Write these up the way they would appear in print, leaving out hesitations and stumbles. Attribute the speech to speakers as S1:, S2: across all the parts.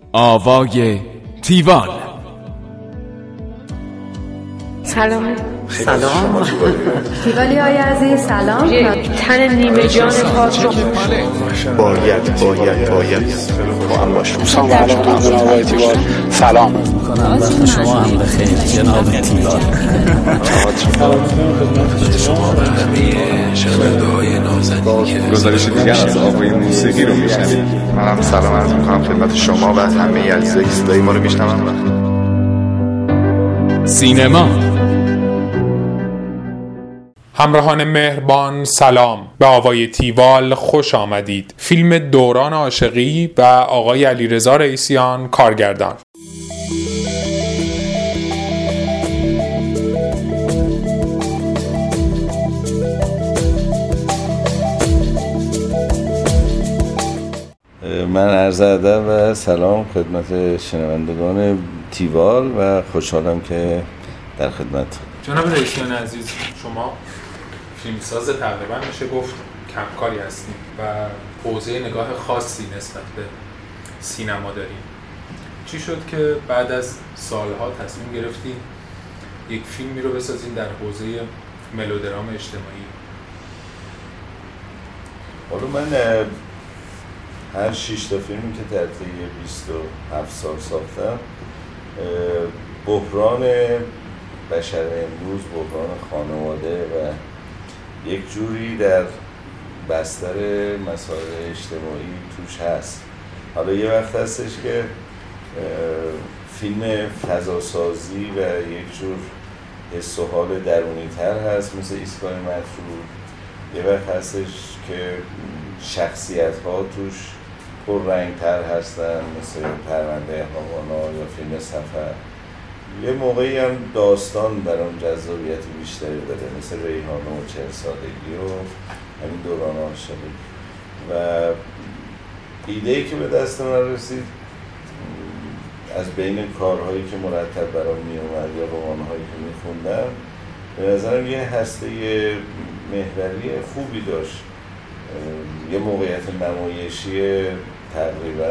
S1: آوای تیوال.
S2: سلام.
S3: سلام
S2: تیوالی های عزیز سلام.
S3: یک تن نیمه جان پاک رو
S4: باید با هم باشیم.
S5: سلام علیکم جناب آقای تیوال. سلام
S6: میکنم وقت شما هم بخیر جناب تیوال.
S7: خدمت شما و همه شنونده های نازنین که
S4: گزارش دیگر از آوای موسیقی رو میشنوید. منم سلام عرض میکنم خدمت شما و همه عزیزایی که صدای ما رو میشنون.
S1: سینما.
S8: همراهان مهربان سلام، به آوای تیوال خوش آمدید. فیلم دوران عاشقی و آقای علیرضا رئیسیان کارگردان.
S9: من عرض ادب و سلام خدمت شنوندگان تیوال و خوشحالم که در خدمت.
S8: جناب رئیسیان عزیز، شما فیلمساز تقریبا میشه گفت کمکاری هستید و حوزه نگاه خاصی نسبت به سینما دارید. چی شد که بعد از سالها تصمیم گرفتید یک فیلمی رو بسازید در حوزه ملودرام اجتماعی؟
S9: حالا من هر 6 تا فیلمی که در طی 27 سال ساختم، بحران بشر امروز، بحران خانواده و یک جوری در بستر مسائل اجتماعی توش هست. حالا یه وقت هستش که فیلم فضاسازی و یک جور حس و حال درونی تر هست مثل ایستگاه مترو. یه وقت هستش که شخصیت ها توش پررنگ تر هستن مثل پرونده هاوانا یا فیلم سفر. یه موقعی هم داستان برام جذابیت بیشتری داره مثل ریحانه و 40 سالگی و همین دوران عاشقی. و ایده‌ای که به دست من رسید از بین کارهایی که مرتب برام می اومد یا رمان‌هایی که می خوندم، به نظرم یه هسته محوری خوبی داشت. یه موقعیت نمایشی تقریبا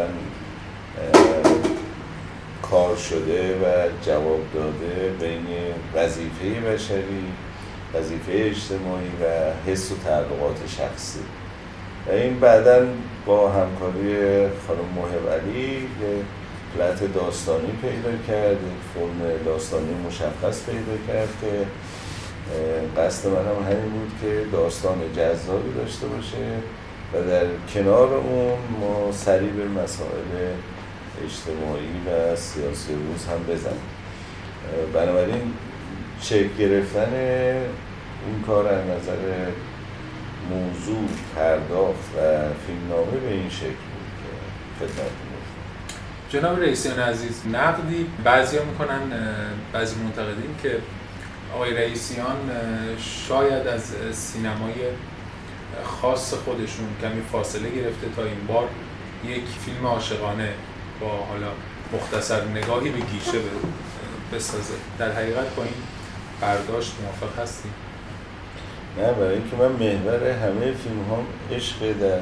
S9: کار شده و جواب داده بین وظیفه بشری، وظیفه اجتماعی و حس و تعلقات شخصی. و این بعداً با همکاری خانم موهب علی یه پلت داستانی پیدا کرد، فرم داستانی مشخص پیدا کرد که قصد من هم همین بود که داستان جذابی داشته باشه و در کنار اون ما سری به مسائل اجتماعی و سیاسی روز هم بزنیم. بنابراین شکل گرفتن این کار از نظر موضوع، پرداخت و فیلمنامه به این شکل بود که خدمت می‌کنم.
S8: جناب رئیسیان عزیز، نقدی بعضیا میکنن، بعضی معتقدین که آقای رئیسیان شاید از سینمای خاص خودشون کمی فاصله گرفته تا این بار یک فیلم عاشقانه با حالا مختصر نگاهی به گیشه بسازه. در حقیقت با این برداشت موافق هستیم؟
S9: نه، برای اینکه من محور همه فیلم هم عشق در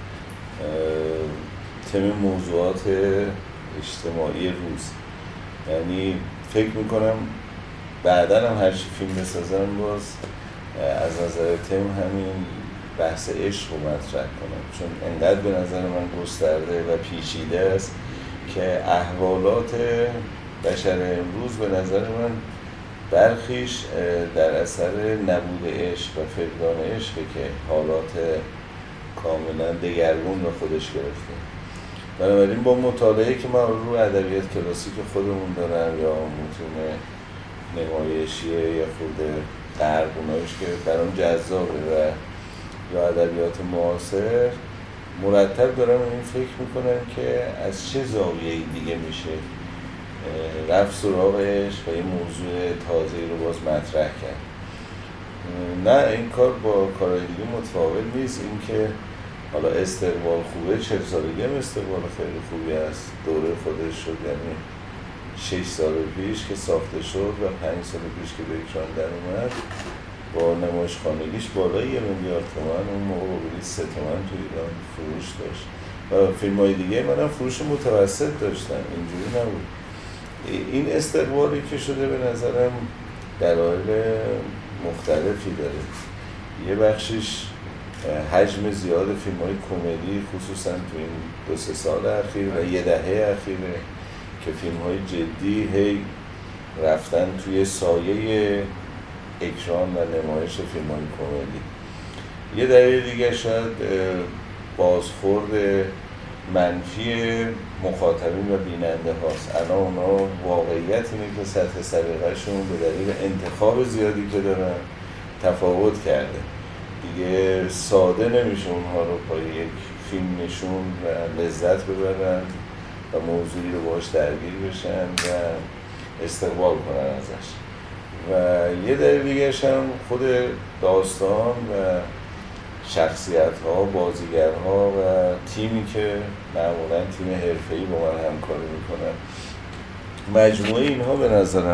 S9: تم موضوعات اجتماعی روز. یعنی فکر میکنم بعداً هم هر چی فیلم بسازم باز از نظر تم همین بحث عشق رو مطرح کنم، چون انقدر به نظر من گسترده و پیچیده است که احوالات بشر امروز به نظر من برخیش در اثر نبود عشق و فقدان عشق که حالات کاملا دگرگون به خودش گرفته. بنابراین با مطالعه که من رو ادبیات کلاسیک خودمون دارم یا متون نمایشیه یا خود غرب اونایش که برام جذابه و یا ادبیات معاصر، مرتب دارم این فکر میکنم که از چه زاویه‌ای دیگه میشه رفت سراغ عشق و یه موضوع تازه‌ای رو باز مطرح کرد. نه، این کار با کارهای دیگه متفاوت نیست. این که حالا استقبال خوبه، 40 سالگی هم استقبال خیلی خوبی است. دوره خودش شد، یعنی 6 سال پیش که ساخته شد و 5 سال پیش که به اکران در اومد، با نمایشخانگیش بالای 1 میلیارد تومان اون موقع بودی 3 تومن تو ایران فروش داشت. و فیلم‌های دیگه منم فروش متوسط داشتم، اینجوری نبود. این استقبالی که شده به نظرم دلایل مختلفی داره. یه بخشش حجم زیاد فیلم‌های کمدی خصوصا تو این 2-3 سال اخیر و یه دهه اخیره که فیلم‌های جدی هی رفتن توی سایه اکران و نمایش فیلم‌های کمدی. یه دلیل دیگه شاید بازخورد منفی مخاطبین و بیننده هاست. الان اونا واقعیت اینه که سطح سلیقه‌شون به دلیل انتخاب زیادی که دارن تفاوت کرده. دیگه ساده نمیشه اونها رو با یک فیلم نشون و لذت ببرن و موضوعی رو باهاش درگیر بشن و استقبال کنن ازش. و یه دلیل دیگه‌ش هم خود داستان و شخصیت‌ها، بازیگرها و تیمی که معمولاً تیم حرفه‌ای با من همکاری میکنن. مجموعه اینها به نظرم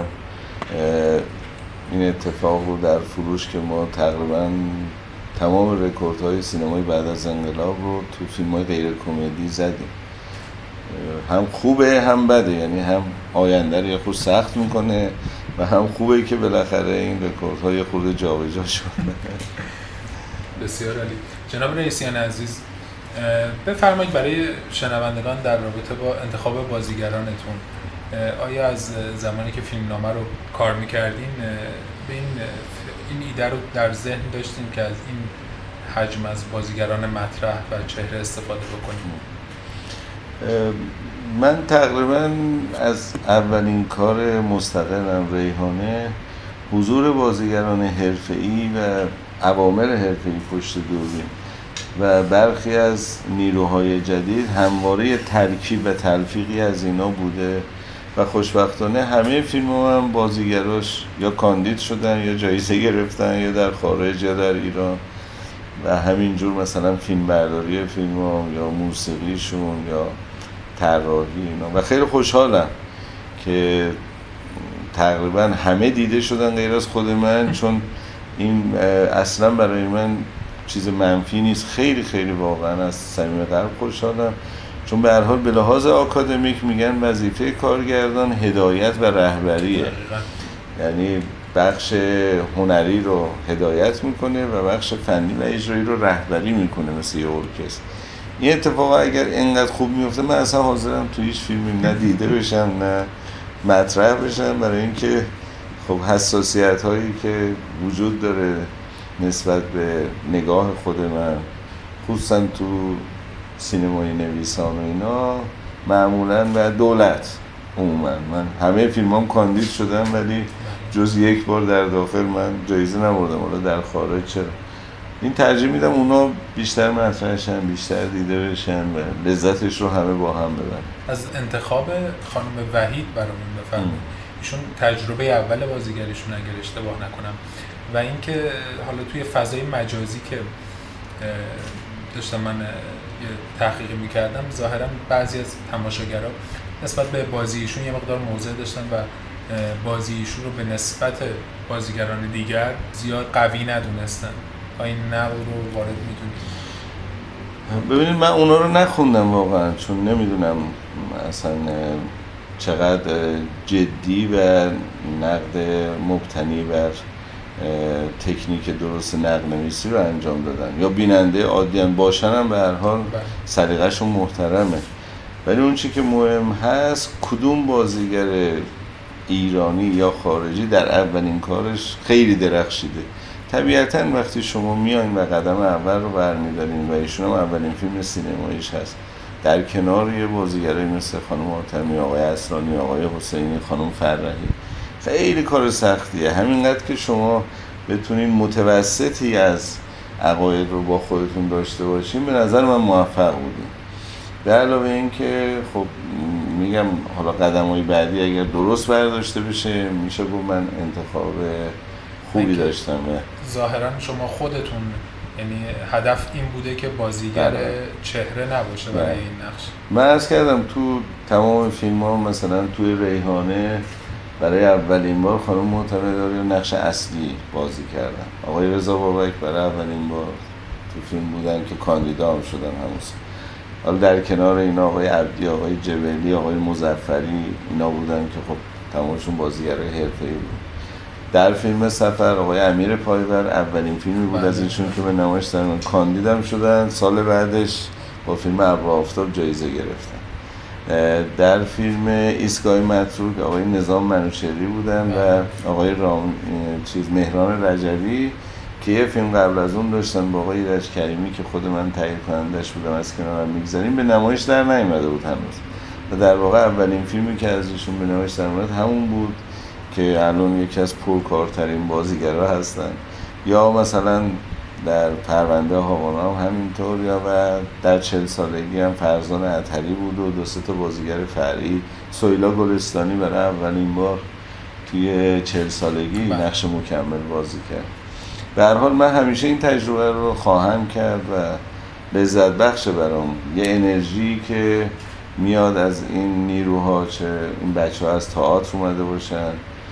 S9: این اتفاق رو در فروش که ما تقریباً تمام رکوردهای سینمای بعد از انقلاب رو تو فیلم‌های غیر کمدی زدیم. هم خوبه هم بده، یعنی هم آینده رو یه خود سخت میکنه و هم خوبه که بالاخره این رکوردهای خود جابجا شد.
S8: بسیار عالی. جناب رئیسیان عزیز، بفرمایید برای شنوندگان در رابطه با انتخاب بازیگرانتون، آیا از زمانی که فیلمنامه رو کار میکردین به این ایده رو در ذهن داشتین که از این حجم از بازیگران مطرح و چهره استفاده بکنیم؟
S9: من تقریبا از اولین کار مستقلم ریحانه حضور بازیگران حرفه‌ای و عوامل حرفه‌ای پشت دوربین و برخی از نیروهای جدید همواره ترکیب و تلفیقی از اینا بوده و خوشبختانه همه فیلم‌ها هم بازیگراش یا کاندید شدن یا جایزه گرفتن یا در خارج یا در ایران و همینجور مثلا فیلم برداری فیلم‌ها یا موسیقیشون یا طراحی اینا و خیلی خوشحالم که تقریبا همه دیده شدن غیر از خود من، چون این اصلا برای من چیز منفی نیست. خیلی خیلی واقعا از صمیم قلب خوشحالم، چون به هر حال به لحاظ آکادمیک میگن وظیفه کارگردان هدایت و رهبریه، یعنی بخش هنری رو هدایت میکنه و بخش فنی و اجرایی رو رهبری میکنه مثل یه ارکستر. این اتفاقا اگر اینقدر خوب میفته من اصلا حاضرم تو هیچ فیلمی نه دیده بشم نه مطرح بشم، برای اینکه خب حساسیت هایی که وجود داره نسبت به نگاه خود من خصوصا تو سینمای نویسان و اینا معمولا و دولت عموما، من همه فیلمام کاندید شدم ولی جز یک بار در داخل من جایزه نبردم، حالا در خارج چرا. این ترجیح میدم اونا بیشتر مطرحشن، بیشتر دیده بشن و لذتش رو همه با هم ببرن.
S8: از انتخاب خانم وحید برامون بفرمایید. ایشون تجربه اول بازیگریشون اگر اشتباه نکنم و اینکه حالا توی فضای مجازی که داشتم من یه تحقیق میکردم ظاهرا بعضی از تماشاگرها نسبت به بازی ایشون یه مقدار موضع داشتن و بازی ایشون رو به نسبت بازیگران دیگر زیاد قوی ندونستن. این نقد رو وارد میدونید؟
S9: ببینید من اونا رو نخوندم واقعا، چون نمیدونم اصلا چقدر جدی و نقد مبتنی بر تکنیک درست نقدنویسی رو انجام دادن یا بیننده عادی هم باشن هم به هر حال سلیقه‌شون محترمه. ولی اون چی که مهم هست کدوم بازیگر ایرانی یا خارجی در اولین کارش خیلی درخشیده. طبیعتاً وقتی شما میاین و قدم اول رو برمی‌دارین و ایشون هم اولین فیلم سینماییش هست در کنار یه بازیگرایی مثل خانم آتمی، آقای اسرانی، آقای حسینی، خانم فرحی، خیلی کار سختیه. همینقدر که شما بتونین متوسطی از عقاید رو با خودتون داشته باشین به نظر من موفق بودین. به علاوه این که خب میگم حالا قدم‌های بعدی اگر درست برداشته بشه میشه گفت من انتخاب خوبی داشتم.
S8: ظاهرا شما خودتون یعنی هدف این بوده که بازیگر چهره نباشه برای این نقش.
S9: من عرض کردم تو تمام فیلم‌ها مثلا توی ریحانه برای اولین بار خانم معتمدآریا نقش اصلی بازی کردن. آقای رضا بابک برای اولین بار تو فیلم بودن که کاندیدا هم شدن همون سال. حالا در کنار اینا آقای عبدی، آقای جبلی، آقای مظفری اینا بودن که خب تمامشون بازیگرای حرفه‌ای بود. در فیلم سفر آقای امیر پایور اولین فیلمی بود از ایشون که به نمایش در کاندید هم شدن. سال بعدش با فیلم ابر آفتاب جایزه گرفتن. در فیلم ایستگاه متروک آقای نظام منوچهری بودن و آقای مهران رجبی که یه فیلم قبل از اون داشتن با آقای ایرج کریمی که خود من تهیه کنندش بودم، از کنارم میگذاریم، به نمایش در نیامده بود هنوز و در واقع اولین فیلمی که از ایشون به نمایش در اومد همون بود که الان یکی از پرکارترین بازیگرها هستن. یا مثلا در پرونده هاوانا هم همینطور، یا و در 40 سالگی هم فرزان عطری بود و 2-3 تا بازیگر فرعی. سهیلا گلستانی برای اولین بار توی 40 سالگی نقش مکمل بازی کرد. به هر حال من همیشه این تجربه رو خواهم کرد و لذت بخشه برام. یه انرژی که میاد از این نیروها، چه این بچه‌ها از تئاتر اومده باشن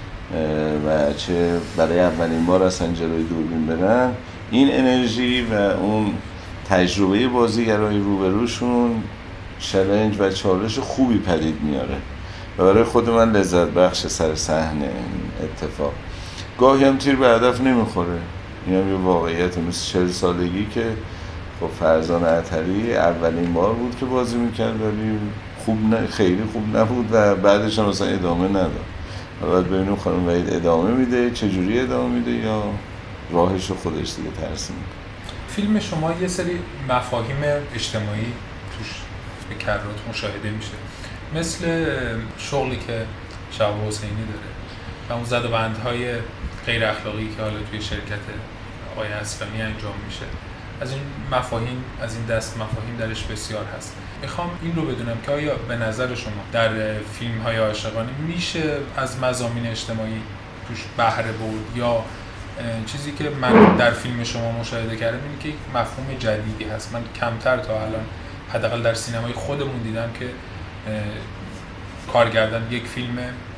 S9: و چه برای اولین بار اصلا جلوی دوربین برن، این انرژی و اون تجربه بازیگرای روبروشون چالش و چالش خوبی پدید میاره و برای خود من لذت بخش سر صحنه اتفاق. گاهی هم تیر به هدف نمیخوره، این هم یه واقعیت. مثل 40 سالگی که خب فرزان عطری اولین بار بود که بازی میکرد ولی خیلی خوب نبود و بعدش هم مثلا ادامه نداد. باید ببینیم خانم وحید ادامه میده، چجوری ادامه میده یا راهش رو خودش دیگه ترسیم میکنه.
S8: فیلم شما یه سری مفاهیم اجتماعی توش به کرات مشاهده میشه، مثل شغلی که شهاب حسینی داره و اون زدوبندهای غیر اخلاقی که حالا توی شرکت آقای اسلامی انجام میشه. از این مفاهیم، از این دست مفاهیم درش بسیار هست. میخوام این رو بدونم که آیا به نظر شما در فیلم‌های عاشقانه میشه از مضامین اجتماعی توش بهره برد، یا چیزی که من در فیلم شما مشاهده کردم اینه که یک مفهوم جدیدی هست؟ من کمتر تا الان حداقل در سینمای خودمون دیدم که کارگردان یک فیلم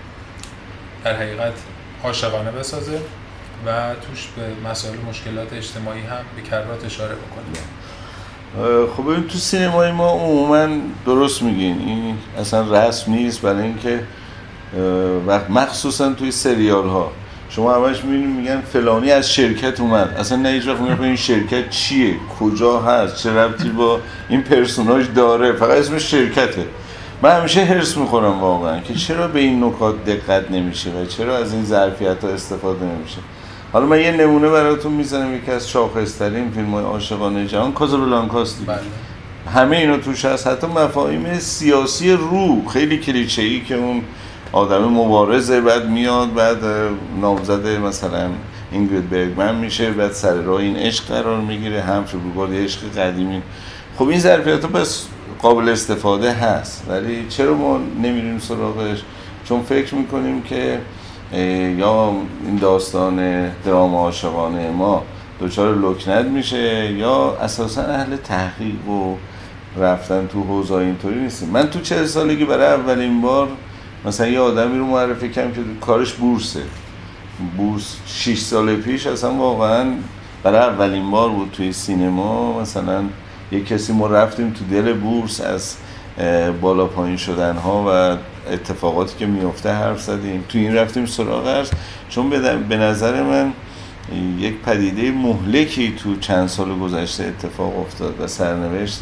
S8: در حقیقت عاشقانه بسازه و توش به مسائل مشکلات اجتماعی هم به کرات اشاره بکنه.
S9: خب ببین تو سینمای ما عموما درست میگین این اصلا رسم نیست، برای اینکه مخصوصا توی سریال ها شما همش میگن فلانی از شرکت اومد، اصلا نه هیچ وقت میگن این شرکت چیه، کجا هست، چه ربطی با این پرسوناژ داره، فقط اسمش شرکته. من همیشه هرس میخورم واقعا که چرا به این نکات دقت نمیشه و چرا از این ظرفیت‌ها استفاده نمیشه. حالا من یه نمونه براتون میزنم، یکی از شاخص‌ترین فیلم‌های عاشقانه جهان کازابلانکاست دیگه. همه اینا توش هست، حتی مفاهیم سیاسی رو خیلی کلیشه‌ای که اون آدم مبارزه بعد میاد بعد نامزد مثلا اینگرید برگمن میشه، بعد سر راه این عشق قرار میگیره، همفری بوگارد عشق قدیمی. خب این ظرفیت‌ها بس قابل استفاده هست، ولی چرا ما نمیریم سراغش؟ چون فکر میکنیم که یا این داستان دراما عاشقانه ما دچار لکنت میشه یا اساسا اهل تحقیق و رفتن تو حوزه‌های اینطوری نیستیم. من تو 40 سالگی برای اولین بار مثلا یه آدمی رو معرفی کردم که کارش بورسه. بورس 6 سال پیش اصلا واقعا برای اولین بار بود توی سینما. مثلا یه کسی ما رفتیم تو دل بورس، از بالا پایین شدن ها و اتفاقاتی که میفته حرف زدیم، تو این رفتیم سراغش، چون به نظر من یک پدیده مهلکی تو چند سال گذشته اتفاق افتاد و سرنوشت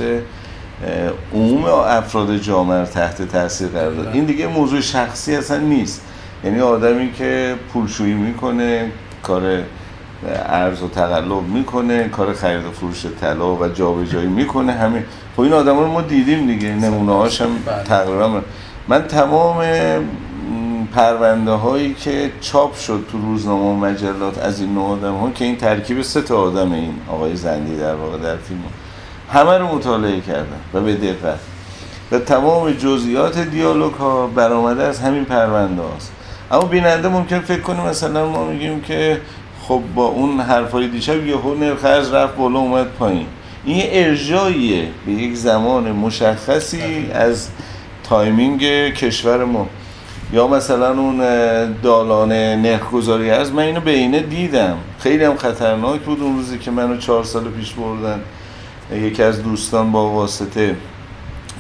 S9: عموم افراد جامعه تحت تاثیر قرار داد. این دیگه موضوع شخصی اصلا نیست، یعنی آدمی که پولشویی میکنه، کار ارز و تقلب میکنه، کار خرید و فروش طلا و جابجایی میکنه، همه خب این آدما رو ما دیدیم دیگه، نمونه هاش هم تقریبا. من تمام پرونده هایی که چاپ شد تو روزنامه و مجلات از این نوع آدم ها که این ترکیب 3 تا آدم، این آقای زندی در واقع در فیلم، همه رو مطالعه کردم و به دقت و تمام جزئیات دیالوگ ها برآمده از همین پرونده هاست. اما بیننده ممکن فکر کنه مثلا ما میگیم که خب با اون حرفای دیشب یهو نرخ ارز رفت بالا اومد پایین. این ارجاعیه به یک زمان مشخصی از تایمینگ کشور ما. یا مثلا اون دالان نرخ‌گذاری ارز، من اینو به عینه دیدم، خیلی هم خطرناک بود اون روزی که منو 4 سال پیش بردن. یکی از دوستان با واسطه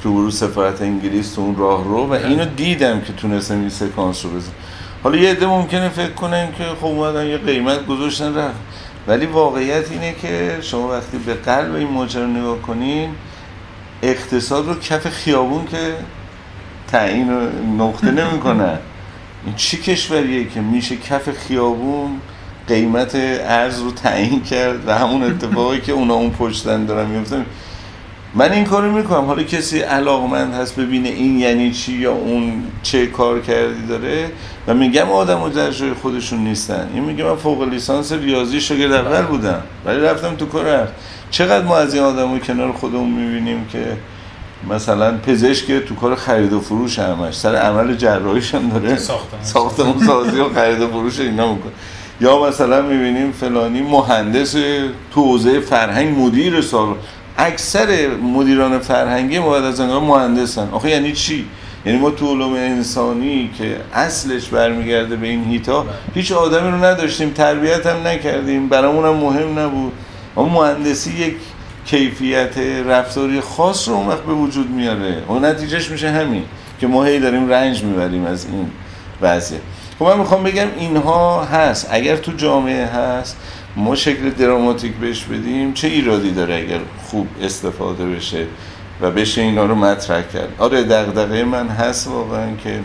S9: تو برو سفارت انگلیس تو اون راه رو و اینو دیدم که تونستم این سکانس رو بزنم. حالا یه عده ممکنه فکر کنن که خب اومدن یه قیمت گذاشتن رفت، ولی واقعیت اینه که شما وقتی به قلب این ماجرا نگاه کنین، اقتصاد رو کف خیابون که تعیین نقطه نمی‌کنن. این چی کشوریه که میشه کف خیابون قیمت ارز رو تعیین کرد و همون اتفاقی که اونا اون پشتن دارن میفته. من این کارو میکنم. حالا کسی علاقمند هست ببینه این یعنی چی یا اون چه کار کردی داره و میگم آدم‌ها در جای خودشون نیستن. این میگه من فوق لیسانس ریاضی شاگرد اول بودم ولی رفتم تو کار ارز. چقدر ما از این آدم‌ها کنار خودمون میبینیم که مثلا پزشک تو کار خرید و فروش همش سر عمل جراحیش هم داره ساختمون سازی و خرید و فروش اینا میکنه، یا مثلا میبینیم فلانی مهندس تو حوزه فرهنگ مدیر سالن. اکثر مدیران فرهنگی ما بعد از انقلاب مهندسن. آخه یعنی چی؟ یعنی ما تو علوم انسانی که اصلش برمیگرده به این هیتا هیچ آدمی رو نداشتیم، تربیت هم نکردیم، برامون هم مهم نبود. اما مهندسی یک کیفیت رفتاری خاص رو اون وقت به وجود میاره و نتیجهش میشه همین که ما هی داریم رنج میبریم از این وضعیت. خب من میخوام بگم اینها هست. اگر تو جامعه هست ما شکل دراماتیک بهش بدیم چه ایرادی داره اگر خوب استفاده بشه و بشه اینا رو مطرح کرد. آره دغدغه من هست واقعا که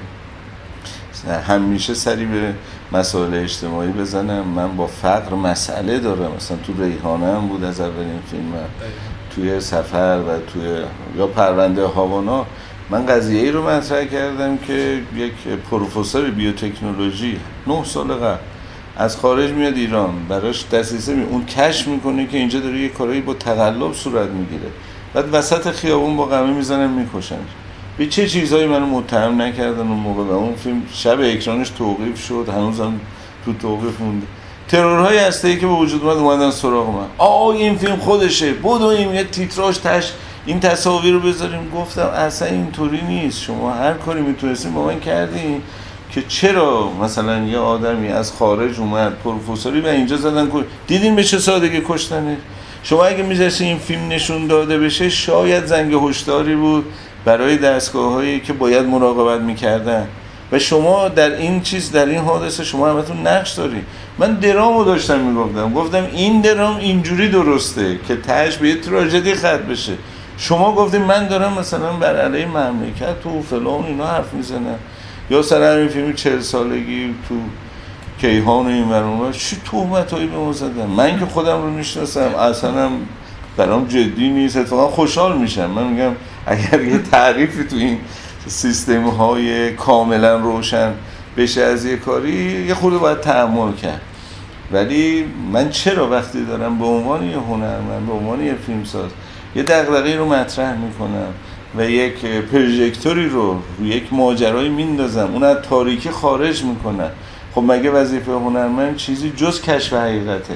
S9: همیشه سری به مسائل اجتماعی بزنم. من با فقر مسئله دارم. مثلا تو ریحانه هم بود از اولین فیلم، توی سفر و توی یا پرونده هاوانا من قضیه ای رو مطرح کردم که یک پروفسور بیوتکنولوژی 9 سال قبل از خارج میاد ایران، براش دسیسه اون کشف میکنه که اینجا داره یه کارایی با تقلب صورت میگیره، بعد وسط خیابون با قمه میزنن میکشن. به چه چیزایی منو متهم نکردن اون موقع و اون فیلم شب اکرانش توقیف شد، هنوزم تو توقیف مونده. ترورهای هسته‌ای که به وجود اومدن سراغ من. این فیلم خودشه، بدویم یه تیتراژ تاش این تصاویر رو بذاریم. گفتم اصلا اینطوری نیست. شما هر کاری میتونستین با من کردین که چرا مثلا یه آدمی از خارج اومد پروفسوری و اینجا زدن دیدین به چه سادگی کشتنه. شما اگه میذاشتین این فیلم نشون داده بشه شاید زنگ هشداری بود برای دستگاه‌هایی که باید مراقبت می‌کردن و شما در این چیز، در این حادثه شما همتون نقش داری. من درامو داشتم گفتم این درام اینجوری درسته که تهش به یه تراژدی ختم بشه. شما گفتین من دارم مثلا بر علیه مملکت تو فلان اینا حرف میزنم، یا سر همین فیلم 40 سالگی تو کیهان و این برنامه چی تهمتایی به ما زدن. من که خودم رو میشناسم اصلا هم برام جدی نیست، اتفاقا خوشحال میشم. من میگم اگر یه تعریفی تو این سیستم های کاملا روشن بشه از یه کاری یه خورده باید تأمل کرد. ولی من چرا وقتی دارم به عنوان یه هنرمند، به عنوان یه فیلمساز یه دغدغه‌ای رو مطرح میکنم و یک پروژکتوری رو یک ماجرایی میندازم، اون از تاریکی خارج میکنم، خب مگه وظیفه هنرمند چیزی جز کشف حقیقته؟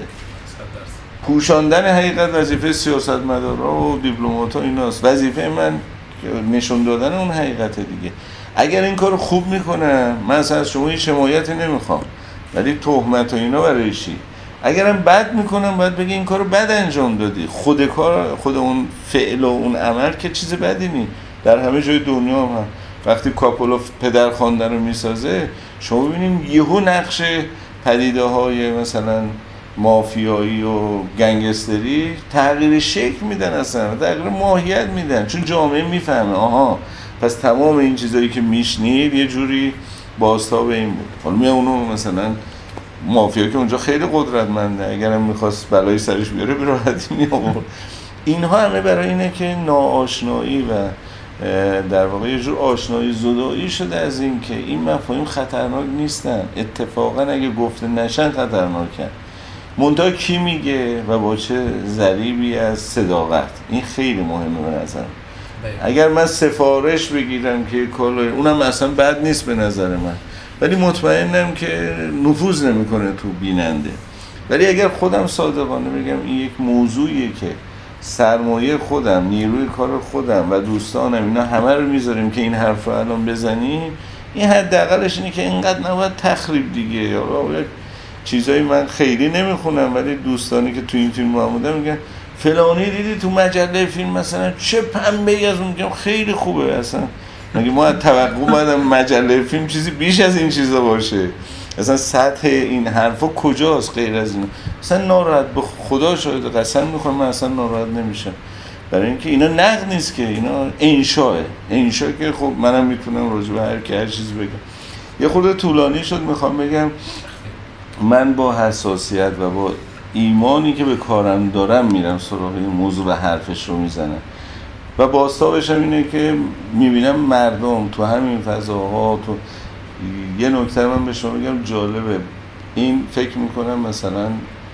S9: پوشاندن حقیقت وظیفه سیاستمدارا و دیپلمات‌ها ایناست. وظیفه من نشون دادن اون حقیقته دیگه. اگر این کارو خوب میکنم من اصلا از شما هیچ حمایتی نمیخوام، ولی تهمت و اینا برای چی؟ اگرم بد میکنم باید بگی این کارو بد انجام دادی. خود اون فعل و اون عمل که چیز بدی نیست. در همه جای دنیا هم وقتی کاپولا پدر خواندن رو میسازه شما ببینید یهو نقش پدیده‌های مثلا مافیایی و گنگستری تغییر شکل میدن، اصلا تغییر ماهیت میدن، چون جامعه میفهمه آها پس تمام این چیزایی که میشنید یه جوری بازتاب این بود. حالا میاد اونو مثلا مافیا که اونجا خیلی قدرتمنده، اگرم میخواست بلایی سرش بیاره به راحتی میآورد. اینها همه برای اینه که ناآشنایی و در واقع یه جور آشنایی زدایی شده از این که این مفاهیم خطرناک نیستن، اتفاقا اگه گفته نشن خطرناکن. منتها کی میگه و با چه ضریبی از صداقت، این خیلی مهمه به نظرم. اگر من سفارش بگیرم که کالای اونم اصلا بد نیست به نظر من، ولی مطمئنم که نفوذ نمیکنه تو بیننده. ولی اگر خودم صادقانه بگم این یک موضوعیه که سرمایه خودم، نیروی کار خودم و دوستانم اینا همه رو میذاریم که این حرف رو الان بزنیم، این حداقلش اینه که اینقدر نباید تخریب دیگه. یا چیزایی من خیلی نمیخونم ولی دوستانی که تو این فیلم بودن میگن فلانی دیدی تو مجله فیلم مثلا چه پنبه‌ای از اون، میگم خیلی خوبه. اصلا مگه ما توقع باید مجله فیلم چیزی بیش از این چیزا باشه؟ اصلا سطح این حرفا کجاست غیر از این؟ اصلا ناراحت به خدا شاید قسم میخورم من اصلا ناراحت نمیشم، برای اینکه اینا نقد نیست که، اینا انشاء که خب منم میتونم راجع به هر کی هر چیزی بگم. یه خورده طولانی شد، میخوام بگم من با حساسیت و با ایمانی که به کارم دارم میرم سراغ این موضوع و حرفش رو میزنم و باستابش هم اینه که میبینم مردم تو همین فضاها تو یه نکته من به شما بگم جالبه، این فکر میکنم مثلا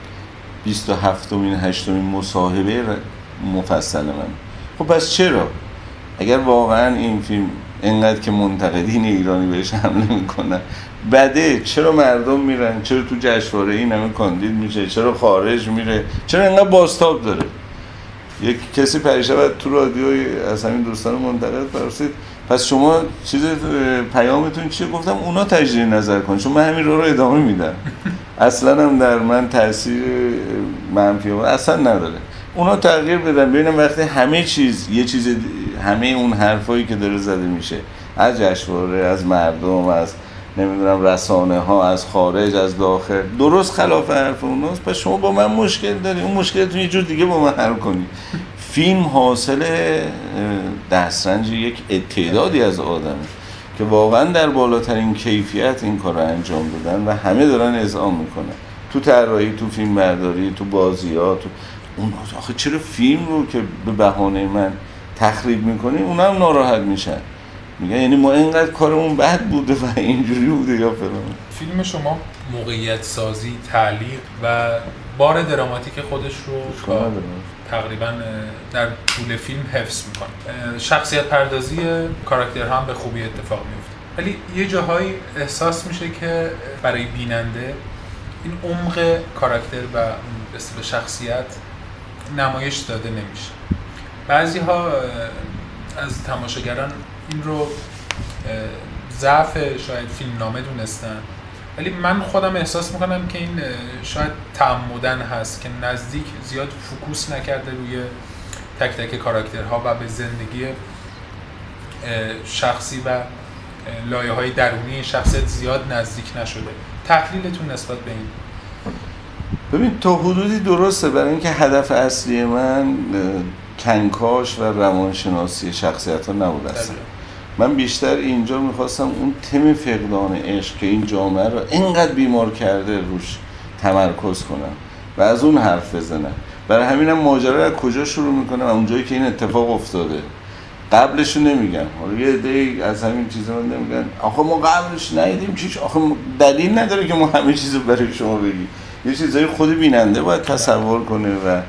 S9: 27مین 8مین مصاحبه مفصل من. خب پس چرا اگر واقعا این فیلم انقدر که منتقدین ایرانی بهش حمله میکنن بده، چرا مردم میرن؟ چرا تو جشنواره این همه کاندید میشه؟ چرا خارج میره؟ چرا انقدر بازتاب داره؟ یک کسی پریشب تو رادیوی از همین دوستان منتقد پرسید پس شما چیز پیامتون چیه؟ گفتم اونا تجدید نظر کن، چون من همین رو ادامه میدم. اصلا هم در من تاثیر منفی اصلا نداره. اونا تغییر بدن، ببینم وقتی همه چیز یه چیز، همه اون حرفایی که داره زده میشه از جشنواره، از مردم، از نمیدونم رسانه ها، از خارج، از داخل، درست خلاف حرف اوناست، پس شما با من مشکل داری، اون مشکلتون یه جور دیگه با من حل کنی. فیلم حاصل دسترنج یک تعدادی از آدمه که واقعا در بالاترین کیفیت این کار رو انجام دادن و همه دارن اذعان میکنن، تو طراحی، تو فیلم برداری، تو بازیات. اون آخه چرا فیلم رو که به بهانه من تخریب میکنی اونا هم ناراحت میشن، میگن یعنی ما اینقدر کارمون بد بوده و اینجوری بوده یا فلان.
S8: فیلم شما موقعیت سازی، تعلیق و بار دراماتیک خودش رو تقریبا در طول فیلم حفظ میکنه. شخصیت پردازی کاراکترها هم به خوبی اتفاق میفته، ولی یه جاهایی احساس میشه که برای بیننده این عمق کاراکتر و به شخصیت نمایش داده نمیشه. بعضی ها از تماشاگران این رو ضعف شاید فیلمنامه دونستن، ولی من خودم احساس میکنم که این شاید تعمدن هست که نزدیک زیاد فوکوس نکرده روی تک تک کاراکترها و به زندگی شخصی و لایه‌های درونی شخصیت زیاد نزدیک نشده. تحلیلتون نسبت به این؟
S9: ببین تا حدودی درسته، برای اینکه هدف اصلی من کنکاش و روانشناسی شخصیت ها نبود اصلا. من بیشتر اینجا میخواستم اون تم فقدان عشق که این جامعه رو اینقدر بیمار کرده روش تمرکز کنم و از اون حرف بزنم. برای همینم ماجرا از کجا شروع میکنم؟ اونجایی که این اتفاق افتاده. قبلشو نمیگم. حالا یه عده از همین چیزا من نمیگن آخه ما قبلش ندیدیم چیش، آخه دلیل نداره که ما همه چیزو برای شما بگیم. یه چیزای خود بیننده باید تصور کنه و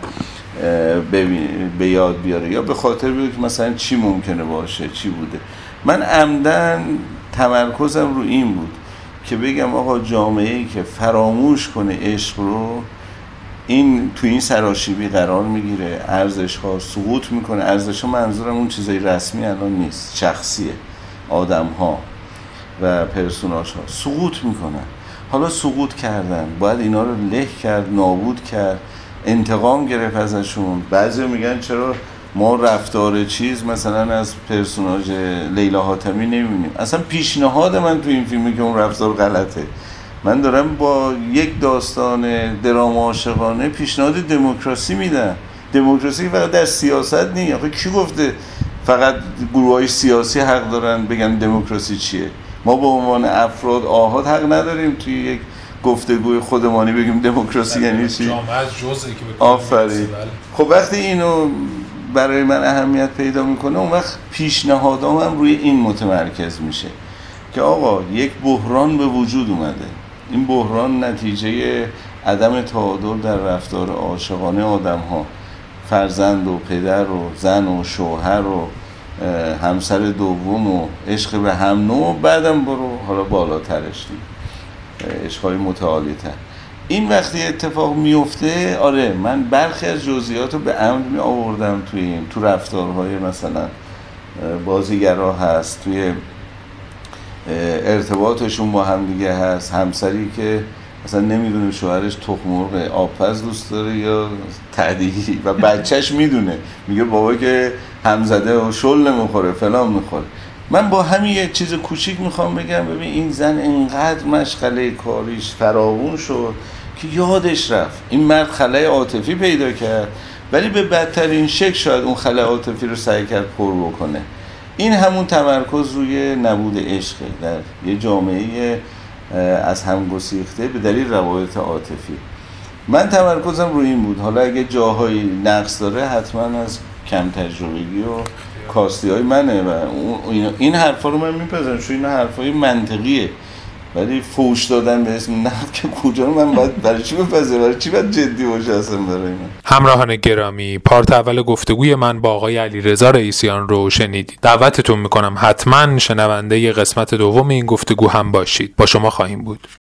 S9: به یاد بیاره یا به خاطر بیاره که مثلا چی ممکنه باشه، چی بوده. من عمدن تمرکزم رو این بود که بگم آقا جامعه‌ای که فراموش کنه عشق رو، این تو این سراشیبی قرار میگیره، ارزش‌ها سقوط میکنه. ارزش‌ها منظورم اون چیزای رسمی الان نیست، شخصیه، آدم‌ها و پرسوناژها سقوط میکنن. حالا سقوط کردن، باید اینا رو له کرد، نابود کرد، انتقام گرفت ازشون. بعضی میگن چرا ما رفتار چیز مثلا از پرسوناژ لیلا حاتمی نمیبینیم. اصلا پیشنهاد من تو این فیلمه که اون رفتار غلطه. من دارم با یک داستان درام عاشقانه پیشنهاد دموکراسی میدم. دموکراسی فقط در سیاست نیست. آخه کی گفته فقط گروهای سیاسی حق دارن بگن دموکراسی چیه؟ ما به عنوان افراد آحاد حق نداریم توی یک گفتگوی خودمانی بگیم دموکراسی یعنی چی؟
S8: جامعه از جزئی که بکنیم.
S9: آفرین. خب وقتی اینو برای من اهمیت پیدا میکنه، اون وقت پیشنهادام هم روی این متمرکز میشه که آقا یک بحران به وجود اومده. این بحران نتیجه عدم تعادل در رفتار عاشقانه آدم‌ها، فرزند و پدر و زن و شوهر و همسر دوم و عشق به هم نوع، بعدم برو حالا بالاترش عشق‌های متعالی‌تر. این وقتی اتفاق میفته، آره من برخی از جزئیات رو به عمد می آوردم توی این، تو رفتارهای مثلا بازیگرا هست، توی ارتباطشون با هم دیگه هست، همسری که مثلا نمیدونه شوهرش تخم مرغ آبپز دوست داره یا تعدیهی و بچهش میدونه، میگه بابا که همزده و شل نمیخوره فلان میخوره. من با همین یه چیز کوچیک میخوام بگم ببین این زن اینقدر مشغله کاریش فراوون شد که یادش رفت این مرد خلأ عاطفی پیدا کرد، ولی به بدترین شکل شاید اون خلأ عاطفی رو سعی کرد پر بکنه. این همون تمرکز روی نبود عشقه در یه جامعه از هم گسیخته به دلیل روابط عاطفی. من تمرکزم روی این بود. حالا اگه جاهای نقص داره حتما از کم تجربگی و کاستی های منه و این حرفا رو من میپذیرم چون این حرفای منطقیه، ولی فوش دادن به اسم نقد که کجا من باید برای چی بپذیرم، برای چی باید جدی باشه اصلا برای من.
S8: همراهان گرامی، پارت اول گفتگوی من با آقای علیرضا رئیسیان رو شنیدید. دعوتتون میکنم حتما شنونده قسمت دوم این گفتگو هم باشید. با شما خواهیم بود.